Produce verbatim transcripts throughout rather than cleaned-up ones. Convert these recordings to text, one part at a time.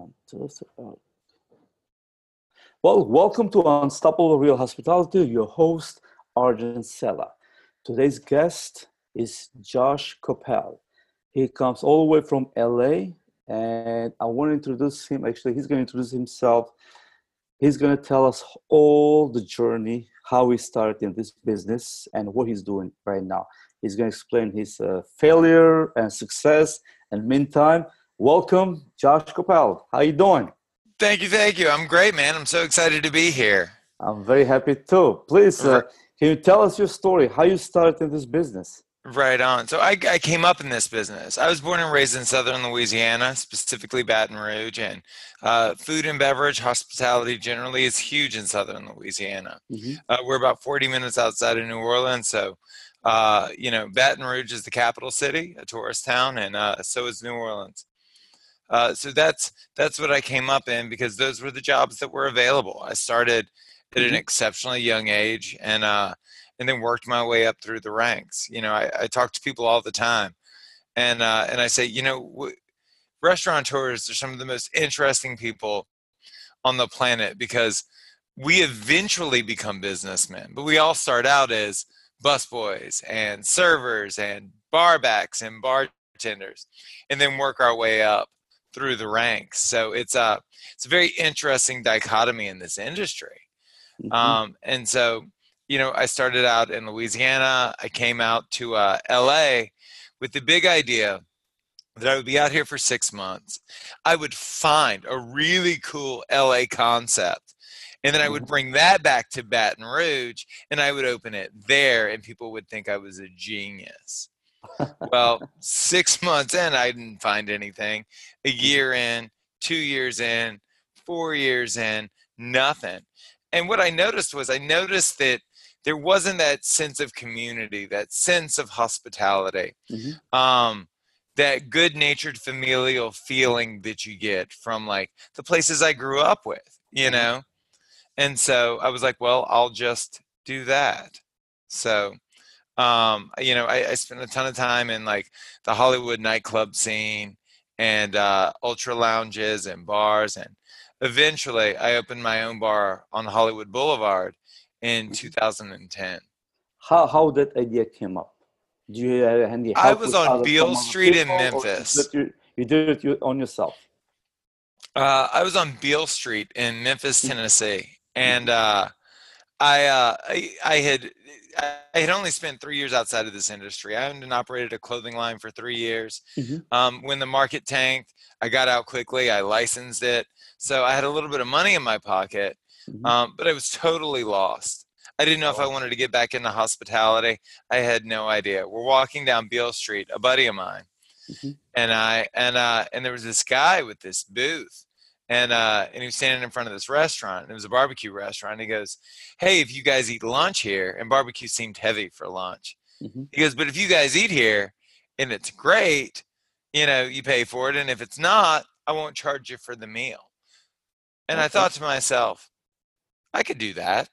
One, two, three. Oh. Well, welcome to Unstoppable Real Hospitality, your host, Arjun Sella. Today's guest is Josh Coppell. He comes all the way from L A, and I want to introduce him. Actually, he's going to introduce himself. He's going to tell us all the journey, how he started in this business, and what he's doing right now. He's going to explain his uh, failure and success. And meantime, welcome, Josh Coppell. How you doing? Thank you, thank you. I'm great, man. I'm so excited to be here. I'm very happy too. Please, uh, can you tell us your story, how you started in this business? Right on. So I, I came up in this business. I was born and raised in southern Louisiana, specifically Baton Rouge, and uh, food and beverage, hospitality generally is huge in southern Louisiana. Mm-hmm. Uh, we're about forty minutes outside of New Orleans, so uh, you know, Baton Rouge is the capital city, a tourist town, and uh, so is New Orleans. Uh, so that's that's what I came up in because those were the jobs that were available. I started at an Mm-hmm. exceptionally young age, and uh, and then worked my way up through the ranks. You know, I, I talk to people all the time, and uh, and I say, you know, w- restaurateurs are some of the most interesting people on the planet because we eventually become businessmen, but we all start out as busboys and servers and barbacks and bartenders, and then work our way up through the ranks. So it's a it's a very interesting dichotomy in this industry. Mm-hmm. Um, and so, you know, I started out in Louisiana. I came out to uh, L A with the big idea that I would be out here for six months. I would find a really cool L A concept, and then I would bring that back to Baton Rouge, and I would open it there, and people would think I was a genius. Well, six months in, I didn't find anything. A year in, two years in, four years in, nothing. And what I noticed was I noticed that there wasn't that sense of community, that sense of hospitality, Mm-hmm. um, that good-natured familial feeling that you get from like the places I grew up with, you Uh-huh. know? And so I was like, well, I'll just do that. So um, you know, I, I spent a ton of time in like the Hollywood nightclub scene and uh, ultra lounges and bars. And eventually I opened my own bar on Hollywood Boulevard in Mm-hmm. two thousand ten. How how that idea came up? Do you have any I help was with on other from Beale other Street in people, or you did Memphis. it you, you did it you, on yourself? Uh, I was on Beale Street in Memphis, Tennessee. And Mm-hmm. uh, I, uh, I I had I had only spent three years outside of this industry. I owned and operated a clothing line for three years. Mm-hmm. Um, when the market tanked, I got out quickly. I licensed it, so I had a little bit of money in my pocket, Mm-hmm. um, but I was totally lost. I didn't know if I Oh. wanted to get back into hospitality. I had no idea. We're walking down Beale Street, a buddy of mine, Mm-hmm. and I and uh and there was this guy with this booth, and uh and he was standing in front of this restaurant, and it was a barbecue restaurant, and he goes, hey, if you guys eat lunch here, and barbecue seemed heavy for lunch, Mm-hmm. he goes, but if you guys eat here and it's great, you know, you pay for it, and if it's not, I won't charge you for the meal. And I Okay. thought to myself, I could do that.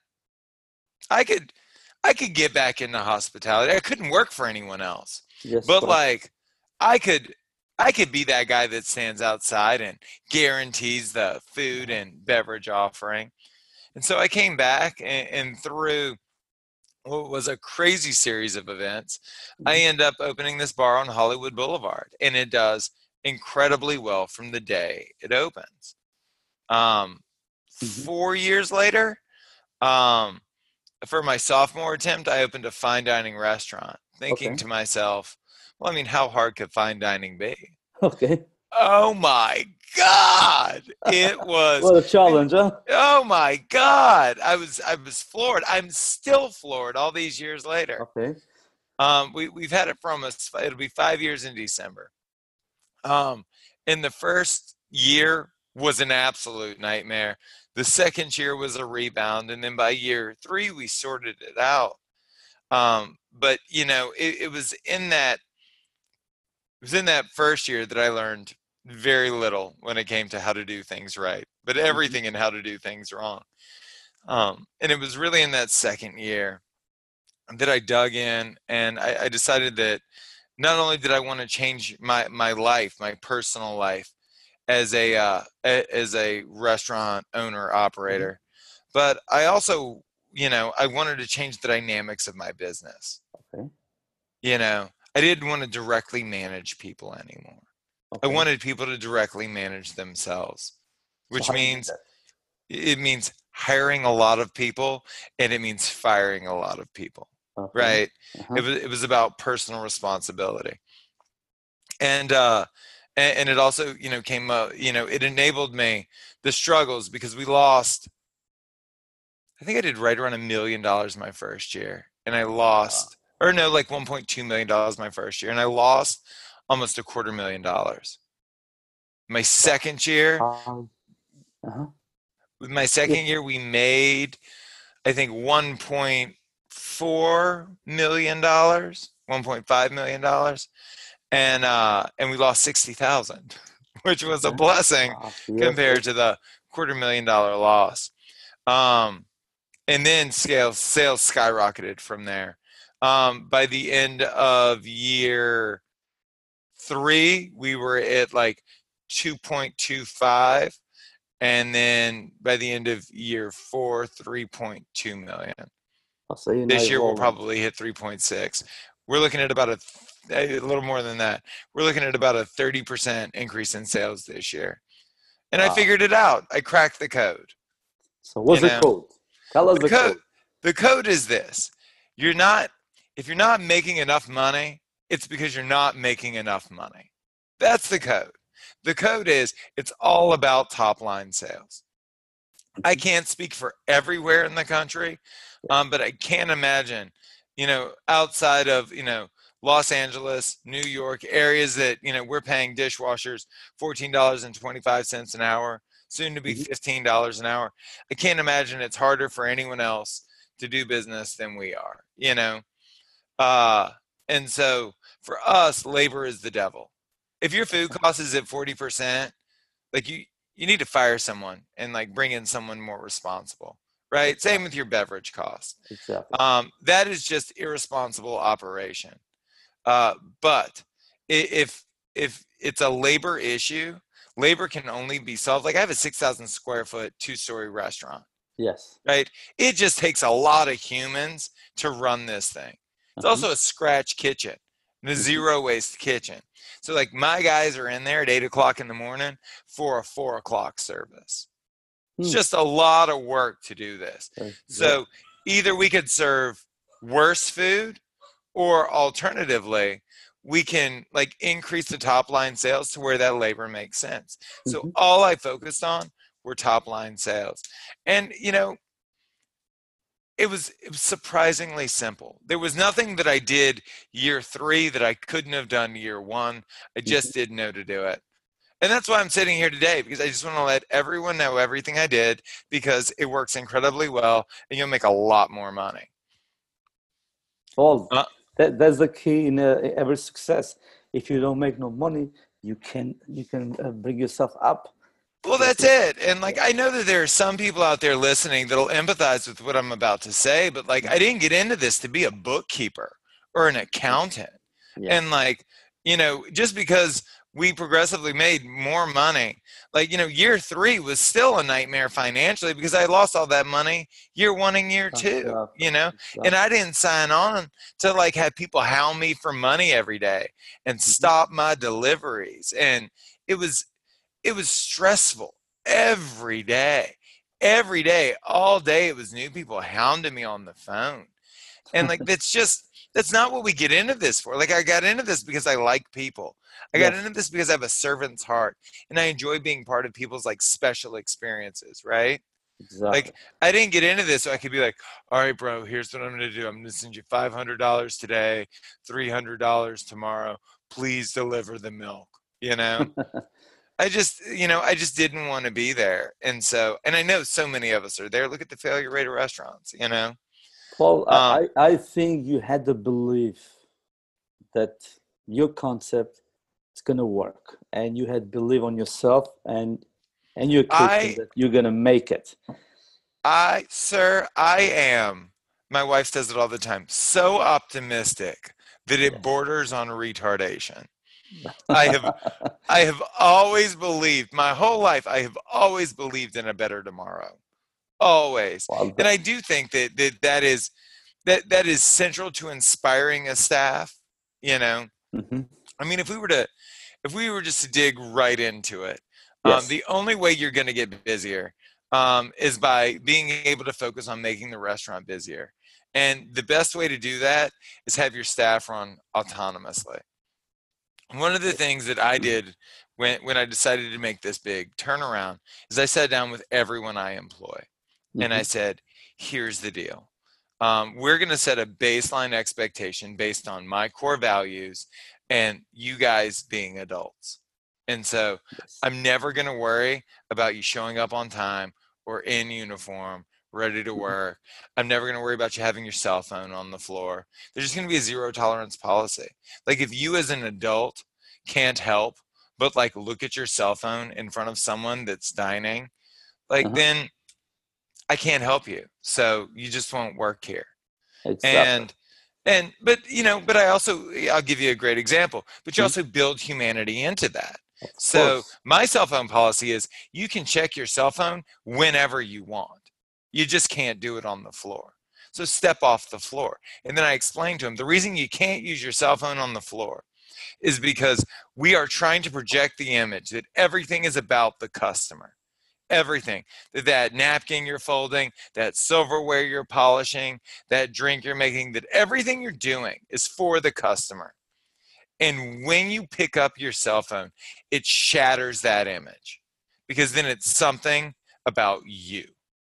i could I could get back into hospitality. I couldn't work for anyone else, Yes, but correct. like I could I could be that guy that stands outside and guarantees the food Uh-huh. and beverage offering. And so I came back, and, and through what was a crazy series of events, I Mm-hmm. end up opening this bar on Hollywood Boulevard, and it does incredibly well from the day it opens. Um, Mm-hmm. Four years later, um, for my sophomore attempt, I opened a fine dining restaurant, thinking Okay. to myself, well, I mean, how hard could fine dining be? Okay. Oh my God. It was, What a I mean, challenge, huh? oh my God. I was, I was floored. I'm still floored all these years later. Okay. Um, we, we've had it for almost, it'll be five years in December. Um, and the first year was an absolute nightmare. The second year was a rebound. And then by year three, we sorted it out. Um, but you know, it, it was in that, it was in that first year that I learned very little when it came to how to do things right, but Mm-hmm. everything in how to do things wrong. Um, and it was really in that second year that I dug in, and I, I decided that not only did I want to change my, my life, my personal life, as a uh, a- as a restaurant owner operator, but I also, you know, I wanted to change the dynamics of my business. Okay. You know, I didn't want to directly manage people anymore. I Okay. wanted people to directly manage themselves, So which how you did means that? it means hiring a lot of people and it means firing a lot of people, Okay. right? It Uh-huh. was it was about personal responsibility. And uh and, and it also, you know, came up, you know, it enabled me the struggles because we lost, I think I did right around a million dollars my first year, and I Wow. lost, or no, like one point two million dollars my first year, and I lost almost a quarter million dollars. My Wow. second year, How? Uh-huh. with my Yeah. second year, we made, I think, one point four million dollars, one point five million dollars, and uh, and we lost sixty thousand, which was a Okay. blessing Wow. Yes. Yes. compared to the quarter million dollar loss. Um, and then sales sales skyrocketed from there. Um, by the end of year three, we were at like two point two five, and then by the end of year four, three point two million. I'll say you know This year we'll evolving. probably hit three point six. We're looking at about a, a little more than that. We're looking at about a thirty percent increase in sales this year. And I Wow. figured it out. I cracked the code. So You what's the know, code? Tell us the the code code. the code is this. You're not If you're not making enough money, it's because you're not making enough money. That's the code. The code is it's all about top line sales. I Mhm. can't speak for everywhere in the country, Yeah. um, but I can't imagine, you know, outside of, you know, Los Angeles, New York, areas that, you know, we're paying dishwashers fourteen dollars and twenty-five cents an hour, soon to be Mhm. fifteen dollars an hour. I can't imagine it's harder for anyone else to do business than we are, you know? Uh, and so for us, labor is the devil. If your food cost is at forty percent, like you you need to fire someone and like bring in someone more responsible, right? Same Exactly. with your beverage costs. Exactly. Um, that is just irresponsible operation. Uh, but if if it's a labor issue, labor can only be solved. Like I have a six thousand square foot two story restaurant, Yes. right? It just takes a lot of humans to run this thing. It's Uh-huh. also a scratch kitchen, the Mhm. zero waste kitchen. So like my guys are in there at eight o'clock in the morning for a four o'clock service. It's Hmm. just a lot of work to do this. That's very. So either we could serve worse food, or alternatively, we can like increase the top line sales to where that labor makes sense. So Mhm. all I focused on were top line sales. And you know, it was it was surprisingly simple. There was nothing that I did year three that I couldn't have done year one. I Mhm. just didn't know to do it. And that's why I'm sitting here today, because I just want to let everyone know everything I did, because it works incredibly well and you'll make a lot more money. Well, Uh, that that's the key in uh, every success. If you don't make no money, you can you can uh, bring yourself up. well, Like that's it. it. And like, Yeah. I know that there are some people out there listening that'll empathize with what I'm about to say, but like, I Mhm. didn't get into this to be a bookkeeper or an accountant. And Yes. like, you know, just because we progressively made more money, like, you know, year three was still a nightmare financially because I lost all that money year one and year two, Exactly. you know, and I Exactly. didn't sign on to like have people hound me for money every day and Mhm. stop my deliveries. And it was, it was stressful every day. Every day, all day, it was new people hounding me on the phone. And like, that's just, that's not what we get into this for. Like, I got into this because I like people. I got Yes. into this because I have a servant's heart and I enjoy being part of people's like special experiences, right? Exactly. Like, I didn't get into this so I could be like, all right, bro, here's what I'm going to do. I'm going to send you five hundred dollars today, three hundred dollars tomorrow. Please deliver the milk, you know? I just, you know, I just didn't want to be there. And so, and I know so many of us are there. Look at the failure rate of restaurants, you know? Paul, Um, I, I I think you had the belief that your concept is gonna work, and you had belief on yourself and and your kitchen I, that you're gonna make it. I, sir, I am, my wife says it all the time, so optimistic that it Yes. borders on retardation. I have I have always believed, my whole life, I have always believed in a better tomorrow. Always. Well, And I do think that that, that is that that is central to inspiring a staff, you know. mm-hmm. I mean, if we were to if we were just to dig right into it, um, Yes. the only way you're going to get busier um, is by being able to focus on making the restaurant busier. And the best way to do that is have your staff run autonomously. One of the things that I did when, when I decided to make this big turnaround is I sat down with everyone I employ and Mm-hmm. I said, here's the deal. Um, we're going to set a baseline expectation based on my core values and you guys being adults. And so Yes. I'm never going to worry about you showing up on time or in uniform, ready to Mm-hmm. work. I'm never going to worry about you having your cell phone on the floor. There's just going to be a zero tolerance policy. Like if you as an adult can't help but like look at your cell phone in front of someone that's dining, like Uh-huh. then I can't help you. So you just won't work here. Exactly. And and but you know, but I also I'll give you a great example, but you Mhm. also build humanity into that. Of So course. my cell phone policy is you can check your cell phone whenever you want. You just can't do it on the floor. So step off the floor. And then I explained to him the reason you can't use your cell phone on the floor is because we are trying to project the image that everything is about the customer. Everything. That napkin you're folding, that silverware you're polishing, that drink you're making, that everything you're doing is for the customer. And when you pick up your cell phone, it shatters that image because then it's something about you.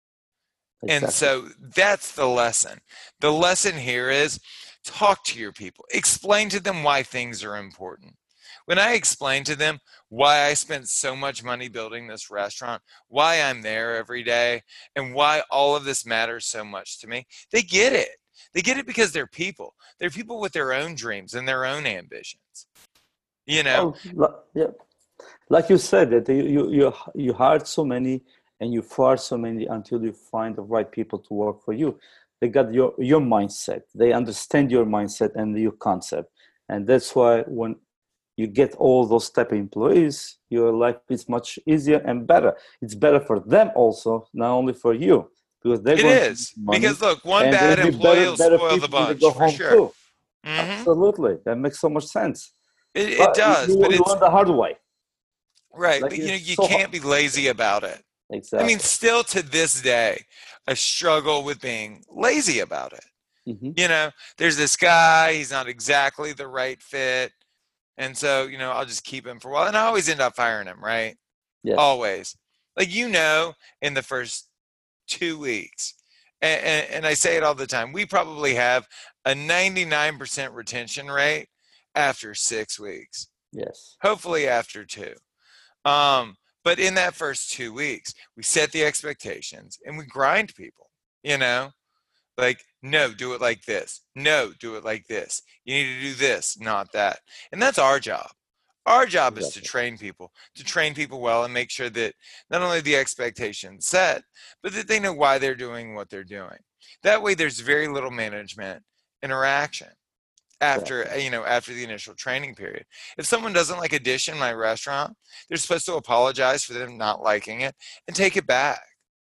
And Exactly. so that's the lesson. The lesson here is talk to your people, explain to them why things are important. When I explain to them why I spent so much money building this restaurant, why I'm there every day, and why all of this matters so much to me, they get it. They get it because they're people. They're people with their own dreams and their own ambitions. You know, Well, li- yeah, like you said, that you you you you hired so many and you fired so many until you find the right people to work for you. They got your your mindset. They understand your mindset and your concept, and that's why when you get all those type of employees, your life is much easier and better. It's better for them also, not only for you, because they're it going to make is. money, Because look, one and they'll bad be better employee will better spoil the people when they go bunch for home sure. too. Hmm. Absolutely, that makes so much sense. It, it But you, does, but you it's learn the hard way. right. Like But you know, it's you so hard. can't be lazy about it. I mean, Exactly. still to this day, I struggle with being lazy about it. Hmm. You know, there's this guy, he's not exactly the right fit. And so, you know, I'll just keep him for a while. And I always end up firing him, right? Yes. Always. Like, you know, in the first two weeks, and, and, and I say it all the time, we probably have a ninety-nine percent retention rate after six weeks, Yes. hopefully after two. Um, but in that first two weeks, we set the expectations and we grind people, you know, like, no, do it like this. No, do it like this. You need to do this, not that. And that's our job. Our job is to Exactly. train people, to train people well and make sure that not only the expectations set, but that they know why they're doing what they're doing. That way there's very little management interaction after Exactly. you know after the initial training period. If someone doesn't like a dish in my restaurant, they're supposed to apologize for them not liking it and take it back.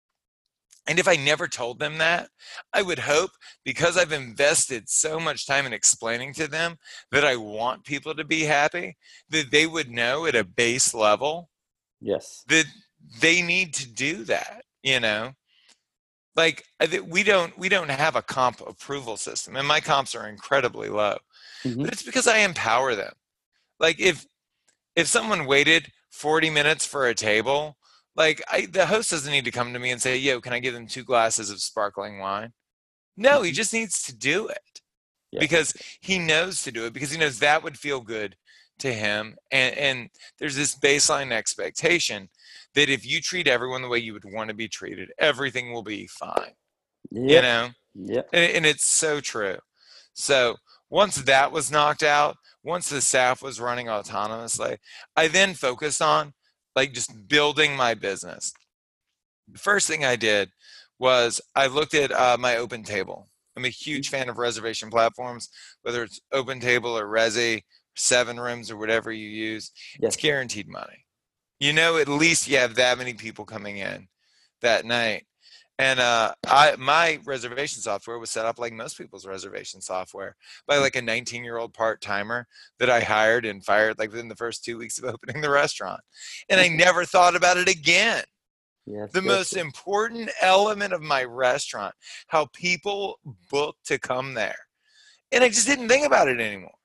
And if I never told them that, I would hope, because I've invested so much time in explaining to them that I want people to be happy, that they would know at a base level Yes. that they need to do that, you know? Like we don't we don't have a comp approval system, and my comps are incredibly low. Hmm. But it's because I empower them. Like if if someone waited forty minutes for a table, like I, the host doesn't need to come to me and say, yo, can I give them two glasses of sparkling wine? No, he Hmm. just needs to do it Yes. because he knows to do it, because he knows that would feel good to him. And, and there's this baseline expectation that if you treat everyone the way you would want to be treated, everything will be fine, you Yep. know? Yep. And, and it's so true. So once that was knocked out, once the staff was running autonomously, I then focused on like just building my business. The first thing I did was I looked at uh, my OpenTable. I'm a huge fan of reservation platforms, whether it's OpenTable or Resi seven rooms or whatever you use, Yes. it's guaranteed money. You know, at least you have that many people coming in that night. And uh, I, my reservation software was set up like most people's reservation software by like a nineteen-year-old part-timer that I hired and fired like within the first two weeks of opening the restaurant. And I never thought about it again. Yes, The yes, most yes. important element of my restaurant, how people book to come there. And I just didn't think about it anymore.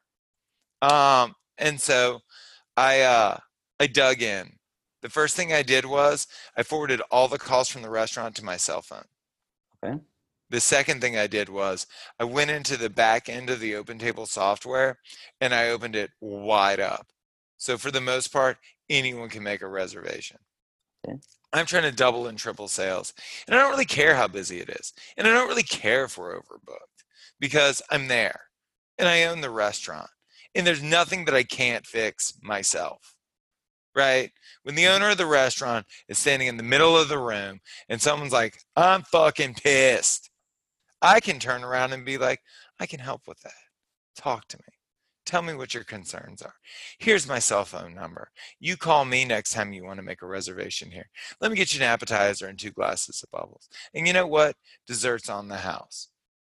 Um, and so I, uh, I dug in. The first thing I did was I forwarded all the calls from the restaurant to my cell phone. Okay. The second thing I did was I went into the back end of the OpenTable software and I opened it wide up. So for the most part, anyone can make a reservation. Okay. I'm trying to double and triple sales. And I don't really care how busy it is. And I don't really care if we're overbooked because I'm there and I own the restaurant. And there's nothing that I can't fix myself. Right? When the owner of the restaurant is standing in the middle of the room and someone's like, I'm fucking pissed, I can turn around and be like, I can help with that. Talk to me. Tell me what your concerns are. Here's my cell phone number. You call me next time you want to make a reservation here. Let me get you an appetizer and two glasses of bubbles. And you know what? Dessert's on the house.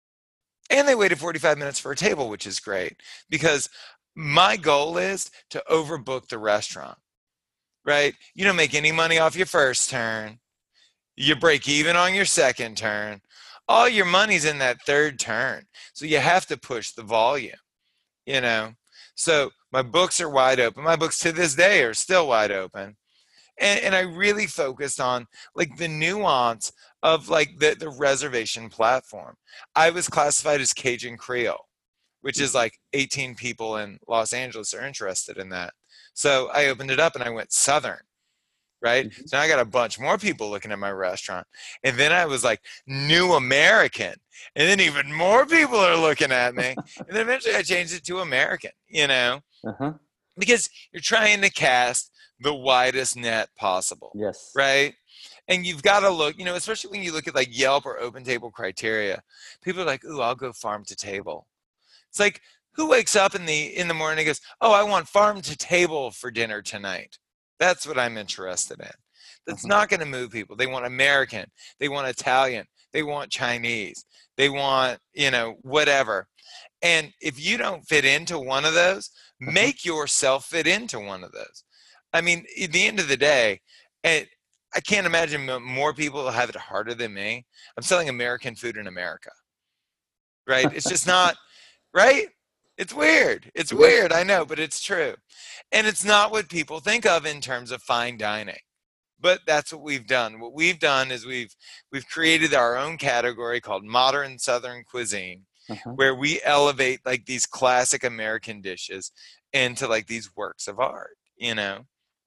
And they waited forty-five minutes for a table, which is great because my goal is to overbook the restaurant. Right? You don't make any money off your first turn. You break even on your second turn. All your money's in that third turn. So you have to push the volume, you know? So my books are wide open. My books to this day are still wide open. And, and I really focused on like the nuance of like the, the reservation platform. I was classified as Cajun Creole, which is like eighteen people in Los Angeles are interested in that. So I opened it up and I went Southern, right? Mm-hmm. So now I got a bunch more people looking at my restaurant. And then I was like New American. And then even more people are looking at me. And then eventually I changed it to American, you know, uh-huh. because you're trying to cast the widest net possible. Yes. Right? And you've got to look, you know, especially when you look at like Yelp or OpenTable criteria, people are like, ooh, I'll go farm to table. It's like, who wakes up in the in the morning and goes, oh, I want farm to table for dinner tonight. That's what I'm interested in. That's uh-huh. not going to move people. They want American. They want Italian. They want Chinese. They want, you know, whatever. And if you don't fit into one of those, uh-huh. make yourself fit into one of those. I mean, at the end of the day, and I can't imagine more people have it harder than me. I'm selling American food in America, right? It's just not, right? It's weird. It's weird, I know, but it's true. And it's not what people think of in terms of fine dining. But that's what we've done. What we've done is we've we've created our own category called Modern Southern Cuisine, uh-huh. where we elevate like these classic American dishes into like these works of art, you know?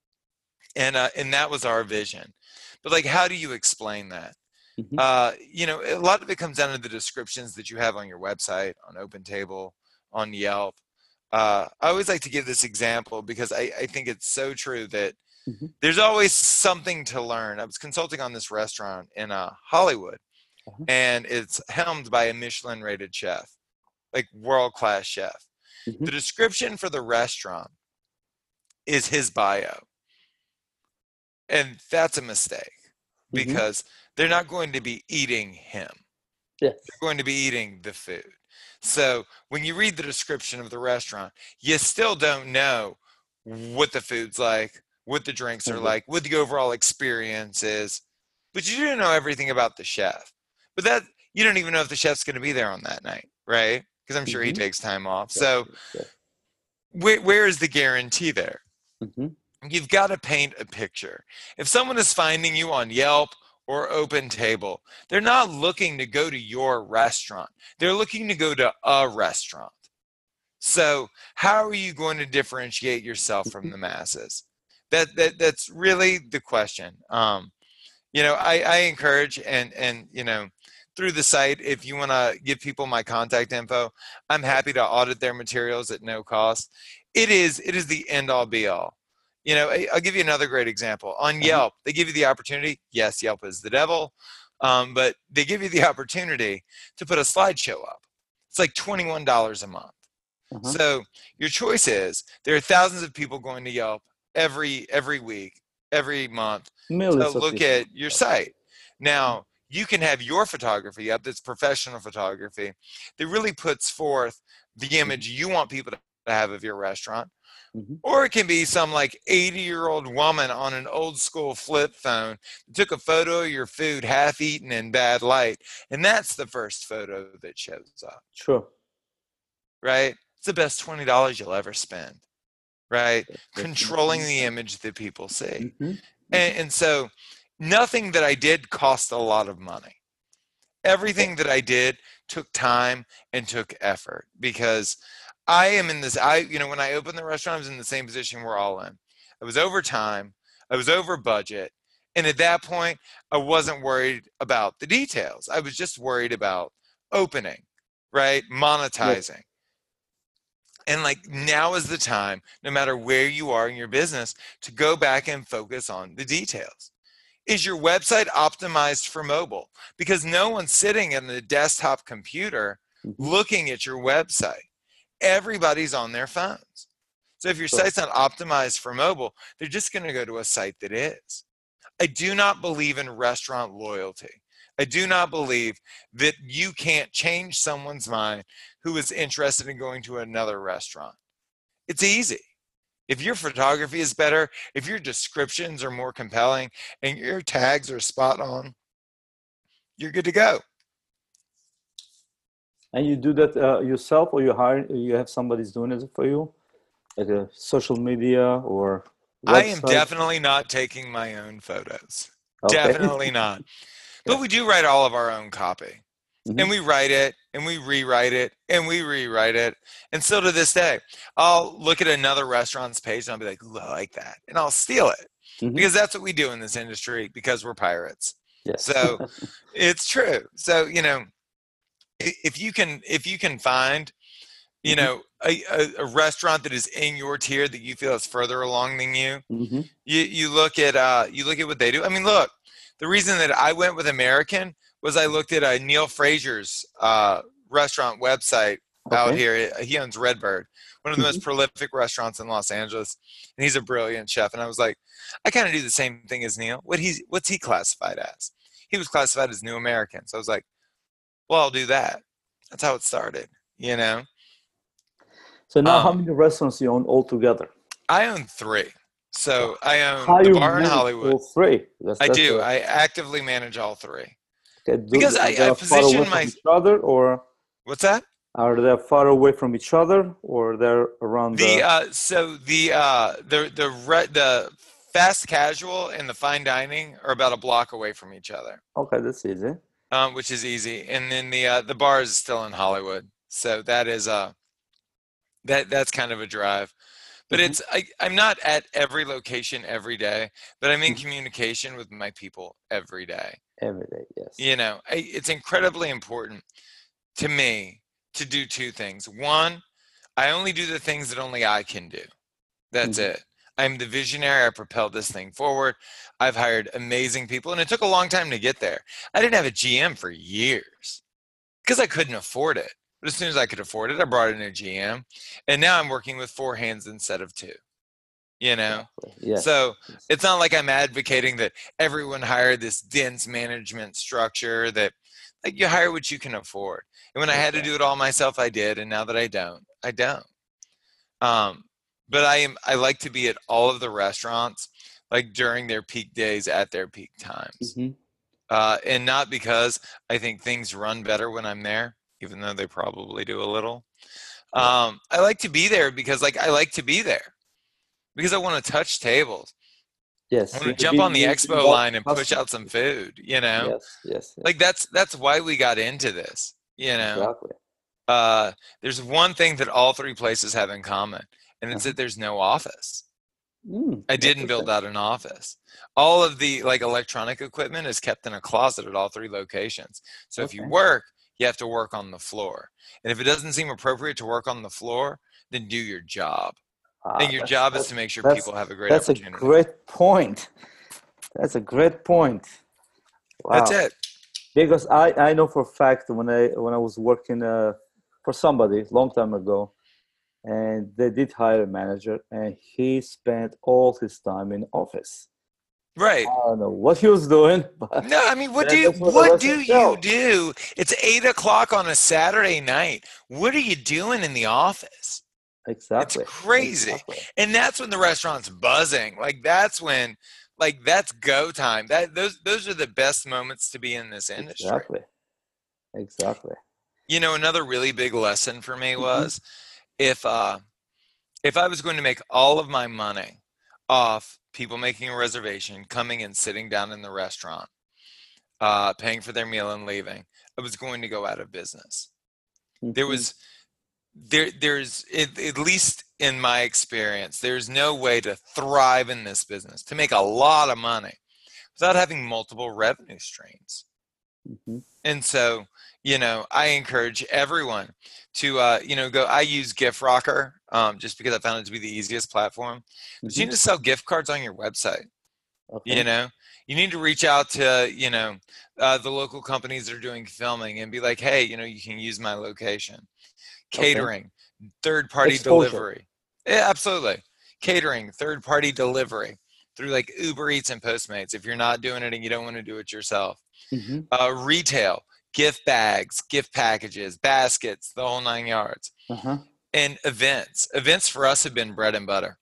And uh, and that was our vision. But like, how do you explain that? Mm-hmm. Uh, you know, a lot of it comes down to the descriptions that you have on your website, on OpenTable, on Yelp. Uh, I always like to give this example because I, I think it's so true that mm-hmm. there's always something to learn. I was consulting on this restaurant in uh, Hollywood, uh-huh. and it's helmed by a Michelin-rated chef, like world-class chef. Mm-hmm. The description for the restaurant is his bio. And that's a mistake because mm-hmm. they're not going to be eating him. Yes. They're going to be eating the food. So when you read the description of the restaurant, you still don't know what the food's like, what the drinks are mm-hmm. like, what the overall experience is, but you do know everything about the chef. But that you don't even know if the chef's going to be there on that night, right? Because I'm sure mm-hmm. he takes time off. Yes. So yes. Where, where is the guarantee there? Mm-hmm. You've got to paint a picture. If someone is finding you on Yelp or OpenTable, they're not looking to go to your restaurant. They're looking to go to a restaurant. So how are you going to differentiate yourself from the masses? That, that that's really the question. Um, you know, I, I encourage and, and, you know, through the site, if you want to give people my contact info, I'm happy to audit their materials at no cost. It is, it is the end all be all. You know, I'll give you another great example. On Yelp, they give you the opportunity. Yes, Yelp is the devil, um, but they give you the opportunity to put a slideshow up. It's like twenty-one dollars a month. Uh-huh. So your choice is, there are thousands of people going to Yelp every every week, every month to Millions of look people. at your site. Now, you can have your photography up that's professional photography that really puts forth the image you want people to have of your restaurant. Mm-hmm. Or it can be some like eighty year old woman on an old school flip phone that took a photo of your food half eaten in bad light. And that's the first photo that shows up. Sure. Right? It's the best twenty dollars you'll ever spend. Right? That's Controlling definitely. the image that people see. Mm-hmm. And, and so nothing that I did cost a lot of money. Everything that I did took time and took effort, because I am in this, I, you know, when I opened the restaurant, I was in the same position we're all in. I was over time, I was over budget. And at that point, I wasn't worried about the details. I was just worried about opening, right? Monetizing. Yes. And like, now is the time, no matter where you are in your business, to go back and focus on the details. Is your website optimized for mobile? Because no one's sitting in the desktop computer mm-hmm. looking at your website. Everybody's on their phones. So if your sure. site's not optimized for mobile, they're just going to go to a site that is. I do not believe in restaurant loyalty. I do not believe that you can't change someone's mind who is interested in going to another restaurant. It's easy. If your photography is better, if your descriptions are more compelling, and your tags are spot on, you're good to go. And you do that uh, yourself, or you hire? You have somebody's doing it for you, like a social media or website? I am definitely not taking my own photos. Okay. Definitely not. But we do write all of our own copy. Mm-hmm. And we write it, and we rewrite it, and we rewrite it. And still to this day, I'll look at another restaurant's page, and I'll be like, ooh, I like that. And I'll steal it. Mm-hmm. Because that's what we do in this industry, because we're pirates. Yes. So it's true. So, you know, if you can, if you can find, you mm-hmm. know, a, a, a restaurant that is in your tier that you feel is further along than you, mm-hmm. you, you look at, uh, you look at what they do. I mean, look, the reason that I went with American was I looked at uh, Neil Fraser's uh, restaurant website okay. out here. He owns Redbird, one of the mm-hmm. most prolific restaurants in Los Angeles, and he's a brilliant chef. And I was like, I kind of do the same thing as Neil. What he's, what's he classified as? He was classified as New American. So I was like, well, I'll do that. That's how it started, you know? So now um, how many restaurants do you own altogether? I own three. So I own how the bar in Hollywood. All three? That's, I that's do. A... I actively manage all three. Okay, do, because I, I position my each other, or what's that? Are they far away from each other, or they're around the? the... Uh, so the uh, the the re- the fast casual and the fine dining are about a block away from each other. Okay, that's easy. Um, which is easy, and then the uh, the bar is still in Hollywood, so that is uh that that's kind of a drive. But mm-hmm. it's I, I'm not at every location every day, but I'm in mm-hmm. communication with my people every day. Every day, yes. You know, I, it's incredibly important to me to do two things. One, I only do the things that only I can do. That's mm-hmm. it. I'm the visionary. I propelled this thing forward. I've hired amazing people, and it took a long time to get there. I didn't have a G M for years because I couldn't afford it. But as soon as I could afford it, I brought in a G M, and now I'm working with four hands instead of two. You know, yes. So yes. It's not like I'm advocating that everyone hire this dense management structure. That like you hire what you can afford. And when I had to do it all myself, I did. And now that I don't, I don't. Um, but I am. I like to be at all of the restaurants, like during their peak days, at their peak times, mm-hmm. uh, and not because I think things run better when I'm there, even though they probably do a little. Um, I like to be there because, like, I like to be there. Because I want to touch tables. Yes. I want to jump on the expo line and push out some food, you know? Yes, yes, yes. Like that's that's why we got into this, you know? Exactly. Uh, there's one thing that all three places have in common, and it's uh-huh. that there's no office. Mm, I didn't build out an office. All of the like electronic equipment is kept in a closet at all three locations. So okay. if you work, you have to work on the floor. And if it doesn't seem appropriate to work on the floor, then do your job. Ah, and your job is to make sure people have a great that's opportunity. That's a great point. That's a great point. Wow. That's it. Because I, I know for a fact when I when I was working uh, for somebody a long time ago, and they did hire a manager, and he spent all his time in office. Right. I don't know what he was doing, but No, I mean, what do that, you, that's what the what do restaurant you sells. do? It's eight o'clock on a Saturday night. What are you doing in the office? It's Exactly, crazy. exactly, And that's when the restaurant's buzzing. Like that's when, like that's go time. That those those are the best moments to be in this industry. exactly, exactly. You know, another really big lesson for me Hmm. was if uh if I was going to make all of my money off people making a reservation, coming and sitting down in the restaurant, uh, paying for their meal and leaving, I was going to go out of business. There Hmm. was there there's at, at least in my experience, there's no way to thrive in this business, to make a lot of money without having multiple revenue streams. Hmm. And so, you know, I encourage everyone to, uh, you know, go. I use GiftRocker um, just because I found it to be the easiest platform. But you Hmm. need to sell gift cards on your website. You Okay. know, you need to reach out to, you know, uh, the local companies that are doing filming and be like, hey, you know, you can use my location. Okay. Catering, third party Exposure. delivery. Yeah, absolutely. Catering, third party delivery through like Uber Eats and Postmates if you're not doing it and you don't want to do it yourself. Hmm. Uh, retail, gift bags, gift packages, baskets, the whole nine yards. Uh-huh. And events. Events for us have been bread and butter.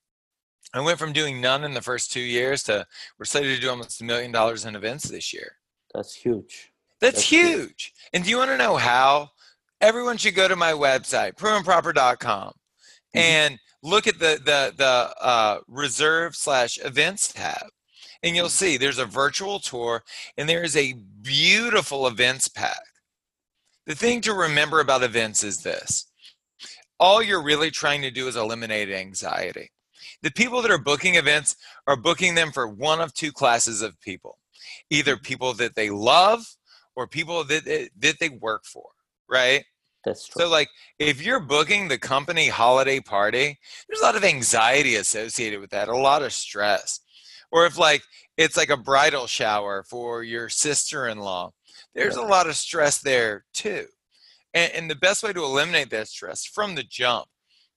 I went from doing none in the first two years to we're slated to do almost a million dollars in events this year. That's huge. That's That's huge. huge. And do you want to know how? Everyone should go to my website, prim and proper dot com, Hmm. and look at the the the uh, reserve slash events tab, and you'll see there's a virtual tour and there is a beautiful events pack. The thing to remember about events is this: all you're really trying to do is eliminate anxiety. The people that are booking events are booking them for one of two classes of people, either people that they love or people that, that they work for, right? That's true. So, like, if you're booking the company holiday party, there's a lot of anxiety associated with that, a lot of stress. Or if, like, it's like a bridal shower for your sister in law, there's Yep. a lot of stress there too. And, and the best way to eliminate that stress from the jump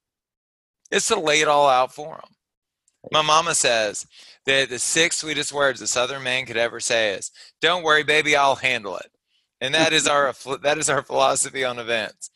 is to lay it all out for them. My mama says that the six sweetest words a Southern man could ever say is, "Don't worry, baby, I'll handle it." And that is our that is our philosophy on events.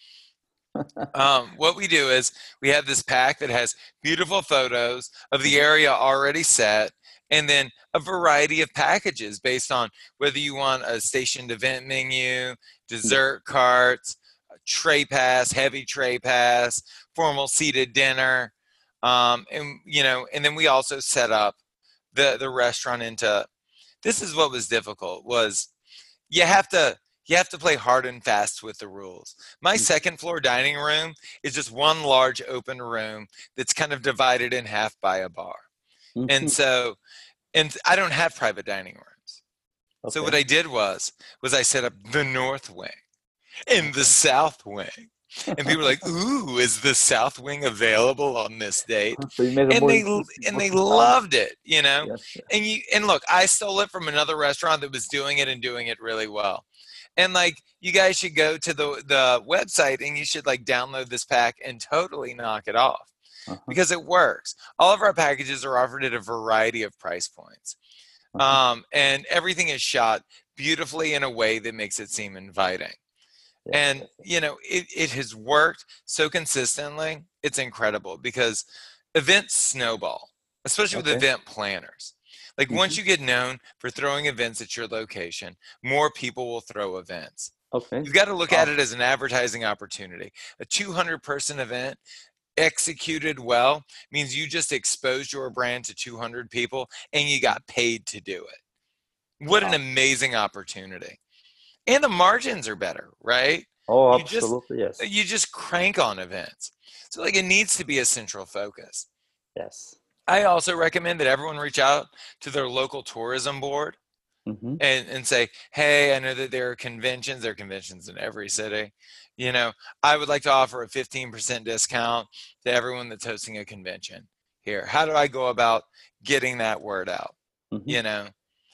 Um, what we do is we have this pack that has beautiful photos of the area already set, and then a variety of packages based on whether you want a stationed event menu, Yeah. dessert carts, a tray pass, heavy tray pass, formal seated dinner, um, and you know, and then we also set up the the restaurant into. This is what was difficult was you have to you have to play hard and fast with the rules. My second floor dining room is just one large open room that's kind of divided in half by a bar. And Hmm. so and I don't have private dining rooms. So what Okay. I did was was I set up the north wing and the Okay. south wing. And people were like, "Ooh, is the south wing available on this date?" So you made it And more they interesting, and more they compelling. loved it, you know. Yes. Yes. And you and look, I stole it from another restaurant that was doing it and doing it really well. And like you guys should go to the the website and you should like download this pack and totally knock it off Uh-huh. because it works. All of our packages are offered at a variety of price points. Uh-huh. Um, and everything is shot beautifully in a way that makes it seem inviting. Yes. And Yes. Yes. you know, it, it has worked so consistently. It's incredible because events snowball, especially with Okay. event planners. Like Hmm. once you get known for throwing events at your location, more people will throw events. Okay. You've got to look at Wow. it as an advertising opportunity. A two hundred person event executed well means you just exposed your brand to two hundred people and you got paid to do it. What an Wow. amazing opportunity. And the margins are better, right? Oh, You just absolutely. Yes. you just crank on events. So like it needs to be a central focus. Yes. I also recommend that everyone reach out to their local tourism board Hmm. and, and say, hey, I know that there are conventions, there are conventions in every city. You know, I would like to offer a fifteen percent discount to everyone that's hosting a convention here. How do I go about getting that word out? Hmm. You know,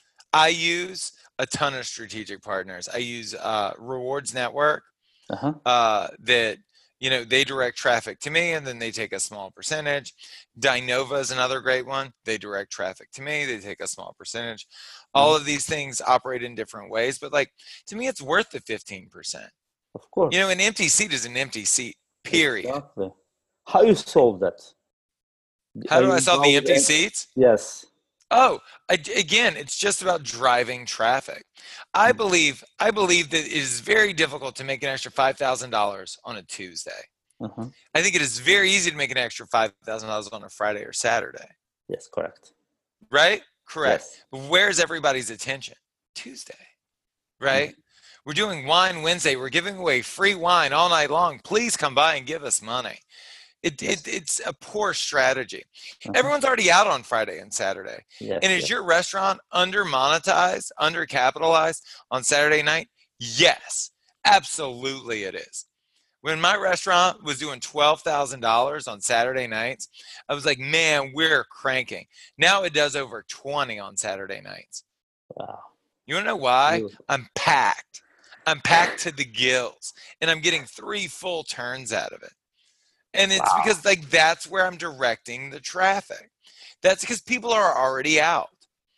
I use a ton of strategic partners. I use uh, Rewards Network Uh-huh. uh, that You know, they direct traffic to me and then they take a small percentage. Dinova is another great one. They direct traffic to me, they take a small percentage. All Mhm. of these things operate in different ways, but like to me, it's worth the fifteen percent. Of You know, course. an empty seat is an empty seat, period. Exactly. How you solve that? How Are do you I solve the involved empty with any? seats? Yes. Oh, I, again, it's just about driving traffic. I Mhm. believe I believe that it is very difficult to make an extra five thousand dollars on a Tuesday. Uh-huh. I think it is very easy to make an extra five thousand dollars on a Friday or Saturday, Yes, correct. right? Correct. Yes. But where's everybody's attention? Tuesday, right? Mhm. We're doing Wine Wednesday. We're giving away free wine all night long. Please come by and give us money. It, it, Yes. it's a poor strategy. Uh-huh. Everyone's already out on Friday and Saturday. And Yes, is yes. your restaurant under monetized, under capitalized on Saturday night? Yes, absolutely it is. When my restaurant was doing twelve thousand dollars on Saturday nights, I was like, man, we're cranking. Now it does over twenty on Saturday nights. Wow. You want to know why? Beautiful. I'm packed. I'm packed to the gills, and I'm getting three full turns out of it. And it's Wow. because like that's where I'm directing the traffic. That's because people are already out.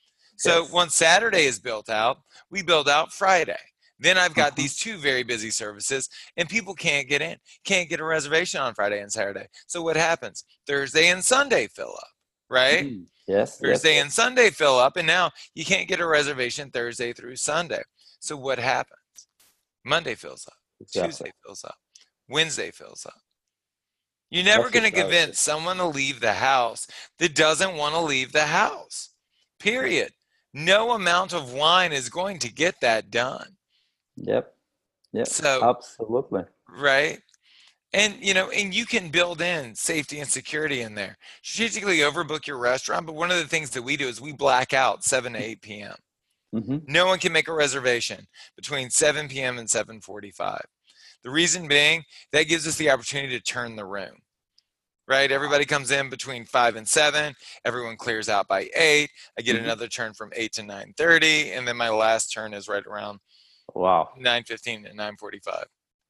So Yes. once Saturday is built out, we build out Friday. Then I've got Uh-huh. these two very busy services, and people can't get in, can't get a reservation on Friday and Saturday. So what happens? Thursday and Sunday fill up, right? Mm. Yes, yes, Thursday yes. and Sunday fill up, and now you can't get a reservation Thursday through Sunday. So what happens? Monday fills up, Exactly. Tuesday fills up, Wednesday fills up. You're never That's the going to strategy. convince someone to leave the house that doesn't want to leave the house. Period. No amount of wine is going to get that done. Yep. Yep. So, Absolutely. right? And you know, and you can build in safety and security in there. Strategically overbook your restaurant, but one of the things that we do is we black out seven to eight p m. Mm-hmm. No one can make a reservation between seven p m and seven forty-five. The reason being that gives us the opportunity to turn the room. Right? Everybody comes in between five and seven. Everyone clears out by eight. I get Mm-hmm. another turn from eight to nine thirty, and then my last turn is right around Wow. nine fifteen and nine forty-five.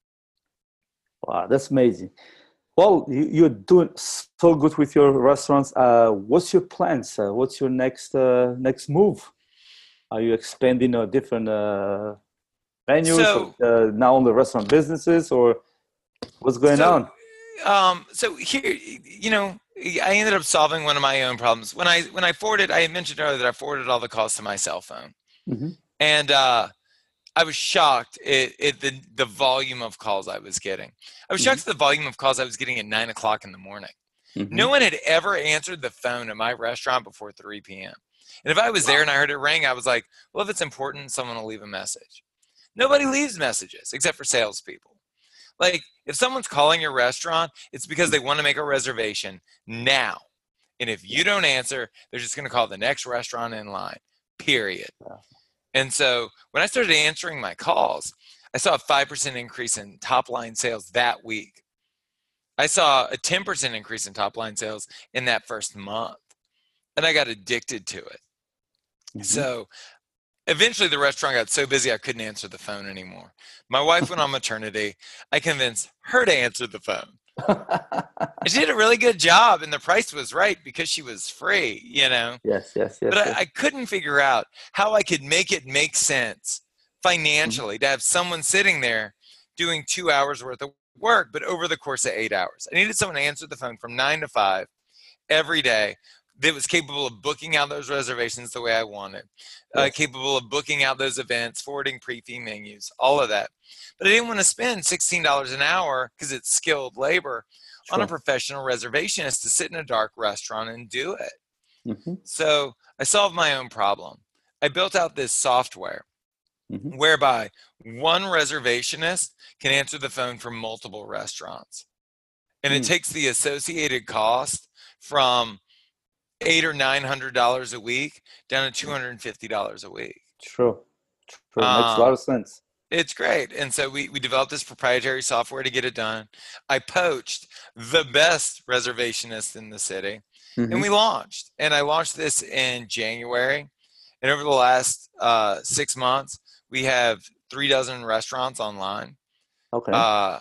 Wow. That's amazing. Well, you, you're doing so good with your restaurants. Uh, what's your plans? Uh, what's your next uh, next move? Are you expanding uh, different uh, venues, or So, uh, now on the restaurant businesses, or what's going so, on? um, so here, you know, I ended up solving one of my own problems when I when I forwarded. I had mentioned earlier that I forwarded all the calls to my cell phone, Mm-hmm. and uh, I was shocked at, at the the volume of calls I was getting. I was Mm-hmm. shocked at the volume of calls I was getting at nine o'clock in the morning. Mm-hmm. No one had ever answered the phone at my restaurant before three p m. And if I was there Wow. and I heard it ring, I was like, well, if it's important, someone will leave a message. Nobody leaves messages except for salespeople. Like, if someone's calling your restaurant, it's because they want to make a reservation now. And if you don't answer, they're just going to call the next restaurant in line, period. Yeah. And so when I started answering my calls, I saw a five percent increase in top line sales that week. I saw a ten percent increase in top line sales in that first month. And I got addicted to it. Mm-hmm. So eventually the restaurant got so busy I couldn't answer the phone anymore. My wife went on maternity. I convinced her to answer the phone. And she did a really good job, and the price was right because she was free, you know. Yes, yes, But yes, I, yes. I couldn't figure out how I could make it make sense Mm-hmm. financially to have someone sitting there doing two hours worth of work, but over the course of eight hours. I needed someone to answer the phone from nine to five every day that was capable of booking out those reservations the way I wanted, uh, Yes. capable of booking out those events, forwarding pre-fee menus, all of that. But I didn't want to spend sixteen dollars an hour because it's skilled labor on a True. professional reservationist to sit in a dark restaurant and do it. Mm-hmm. So I solved my own problem. I built out this software Mm-hmm. whereby one reservationist can answer the phone for multiple restaurants. And it Mm. takes the associated cost from eight or nine hundred dollars a week down to two hundred and fifty dollars a week. True. True. Makes a lot Um, of sense. it's great, and so we we developed this proprietary software to get it done. I poached the best reservationist in the city, and Mm-hmm. we launched. And I launched this in January, and over the last uh, six months, we have three dozen restaurants online. Okay. Uh,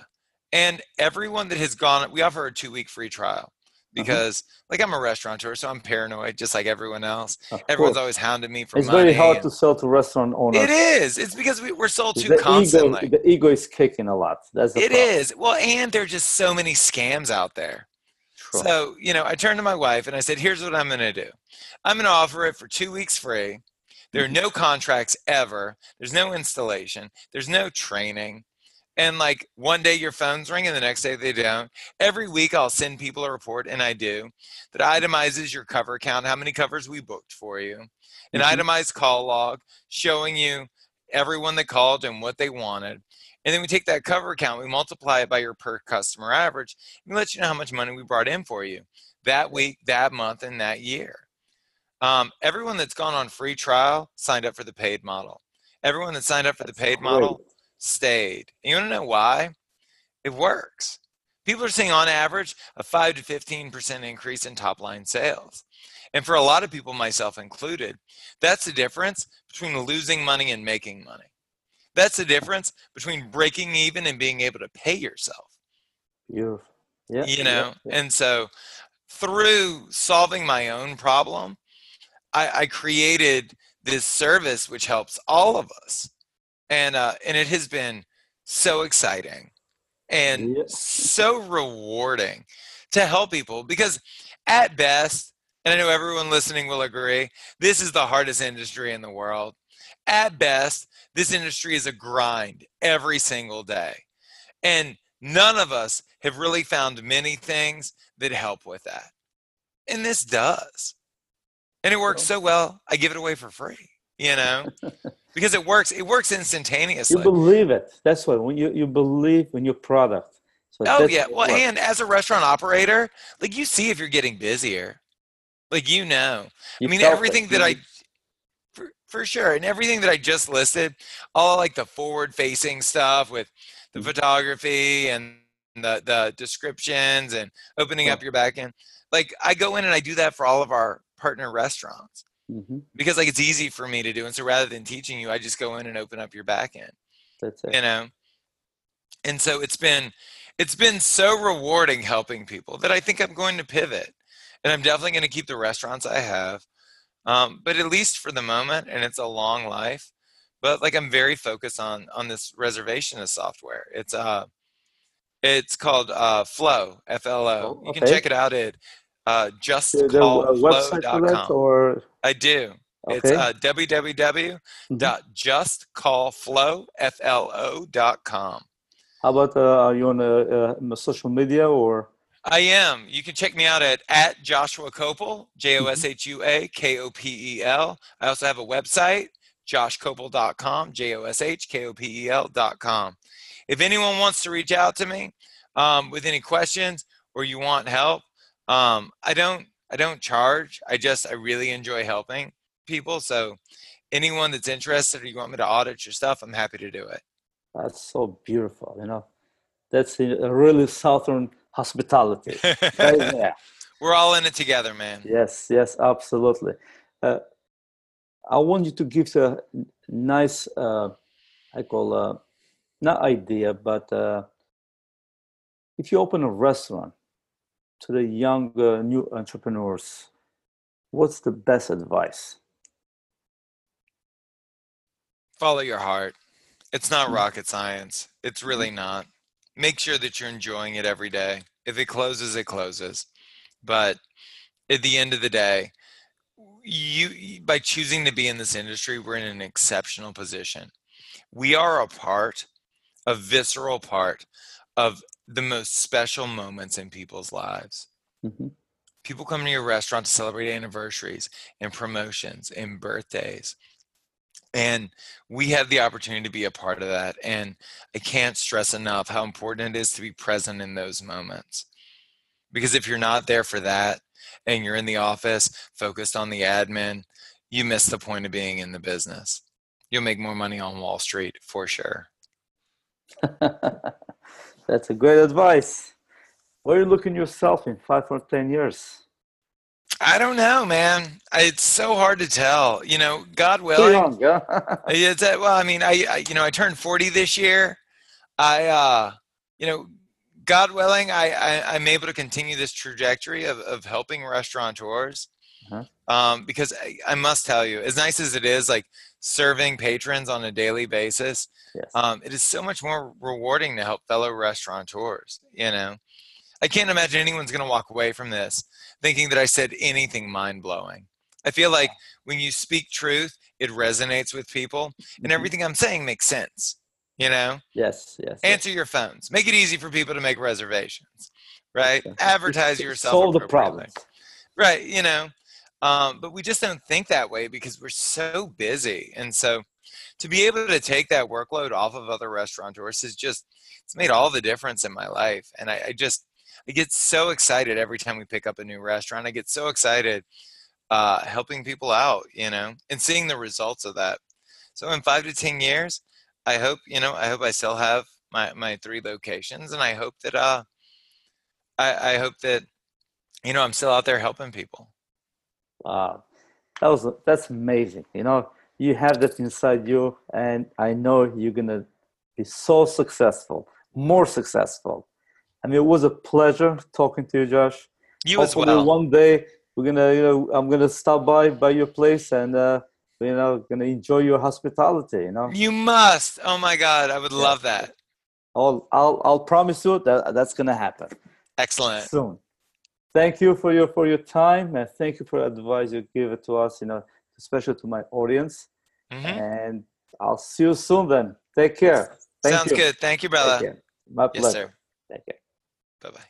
And everyone that has gone, we offer a two-week free trial Uh-huh. because, like, I'm a restaurateur, so I'm paranoid, just like everyone else. Of Everyone's course. always hounding me for It's very money, hard and to sell to restaurant it owners. is. It's because we, we're sold to The ego, constantly. the ego is kicking a lot. That's the It problem. is. Well, and there are just so many scams out there. True. So, you know, I turned to my wife and I said, here's what I'm going to do. I'm going to offer it for two weeks free. There are Mhm. no contracts ever. There's no installation. There's no training. And like one day your phones ring and the next day they don't. Every week I'll send people a report, and I do, that itemizes your cover count, how many covers we booked for you, an Mhm. itemized call log showing you everyone that called and what they wanted. And then we take that cover count, we multiply it by your per customer average, and we let you know how much money we brought in for you that week, that month, and that year. Um, everyone that's gone on free trial signed up for the paid model. Everyone that signed up for the That's paid great. model stayed. And you want to know why? It works. People are seeing on average a five to fifteen percent increase in top line sales. And for a lot of people, myself included, that's the difference between losing money and making money. That's the difference between breaking even and being able to pay yourself. Beautiful. Yeah, You yeah, know, yeah. and so through solving my own problem, I, I created this service which helps all of us. And uh, and it has been so exciting and Yeah. so rewarding to help people because at best, and I know everyone listening will agree, this is the hardest industry in the world. At best, this industry is a grind every single day. And none of us have really found many things that help with that. And this does. And it works So so well, I give it away for free, you know, because it works. It works you instantaneously. believe it. That's why when you, you believe in your product. So Oh that's yeah. what Well, works. and as a restaurant operator, like you see if you're getting busier. Like you know. You I mean, felt it. everything that I You, for, for sure, and everything that I just listed, all like the forward facing stuff with the Mhm. photography and the the descriptions and opening up So, your back end. Like I go in and I do that for all of our partner restaurants mhm. because like it's easy for me to do. And so rather than teaching you, I just go in and open up your back end, That's it. you know? And so it's been it's been so rewarding helping people that I think I'm going to pivot, and I'm definitely going to keep the restaurants I have, um, but at least for the moment, and it's a long life. But like I'm very focused on on this reservation software. It's uh it's called uh, Flow, F L O. Oh, You can okay. check it out at uh, The, just the call uh, flow website for dot that com. or I do. It's okay. uh, w w w Mhm. dot just call flow dot com. How about uh, are you on uh, uh, social media or? I am. You can check me out at, at Joshua Kopel, J O S Mhm. H U A K O P E L. I also have a website, josh kopel dot com, J O S H K O P E L dot com. If anyone wants to reach out to me um, with any questions or you want help, um, I don't I don't charge. I just I really enjoy helping people. So anyone that's interested or you want me to audit your stuff, I'm happy to do it. That's so beautiful. You know, that's a a really southern hospitality. Right there. We're all in it together, man. Yes, yes, absolutely. Uh, I want you to give a nice, uh, I call uh, not idea, but uh, if you open a restaurant to the young uh, new entrepreneurs, what's the best advice? Follow your heart. It's not Mhm. rocket science. It's really not. Make sure that you're enjoying it every day. If it closes, it closes. But at the end of the day, you by choosing to be in this industry, we're in an exceptional position. We are a part, a visceral part of the most special moments in people's lives. Mhm. People come to your restaurant to celebrate anniversaries and promotions and birthdays. And we have the opportunity to be a part of that. And I can't stress enough how important it is to be present in those moments. Because if you're not there for that and you're in the office focused on the admin, you miss the point of being in the business. You'll make more money on Wall Street for sure. That's a great advice. Where are you looking yourself in five or ten years? I don't know, man. It's so hard to tell. You know, God Too willing. young, huh? It's, well, I mean, I, I, you know, I turned forty this year. I, uh, you know, God willing, I, I I'm able to continue this trajectory of of helping restaurateurs. Uh-huh. Um, because I, I must tell you, as nice as it is, like serving patrons on a daily basis, Yes. um, it is so much more rewarding to help fellow restaurateurs. You know, I can't imagine anyone's going to walk away from this thinking that I said anything mind blowing. I feel like when you speak truth, it resonates with people, and Mhm. everything I'm saying makes sense. You know, Yes, yes. answer yes. your phones, make it easy for people to make reservations, right? Exactly. Advertise Just yourself solve the appropriately, problems. right? You know, um, but we just don't think that way because we're so busy. And so to be able to take that workload off of other restaurateurs is just, it's made all the difference in my life. And I, I just, I get so excited every time we pick up a new restaurant. I get so excited uh, helping people out, you know, and seeing the results of that. So in five to ten years, I hope, you know, I hope I still have my, my three locations, and I hope that, uh, I, I hope that, you know, I'm still out there helping people. Wow. That was that's amazing. You know, you have that inside you, and I know you're gonna be so successful, more successful. I mean, it was a pleasure talking to you, Josh. You as Hopefully, well. one day we're gonna, you know, I'm gonna stop by by your place and, uh, you know, gonna enjoy your hospitality. You know, You must. Oh my God. I would yes, love that. I'll I'll I'll promise you that that's gonna happen Excellent. soon. Thank you for your for your time, and thank you for the advice you give it to us. You know, especially to my audience. Hmm. And I'll see you soon. Then take care. Thank Sounds you. good. Thank you, Take brother. care. My Yes, pleasure. sir. Take care. Bye bye.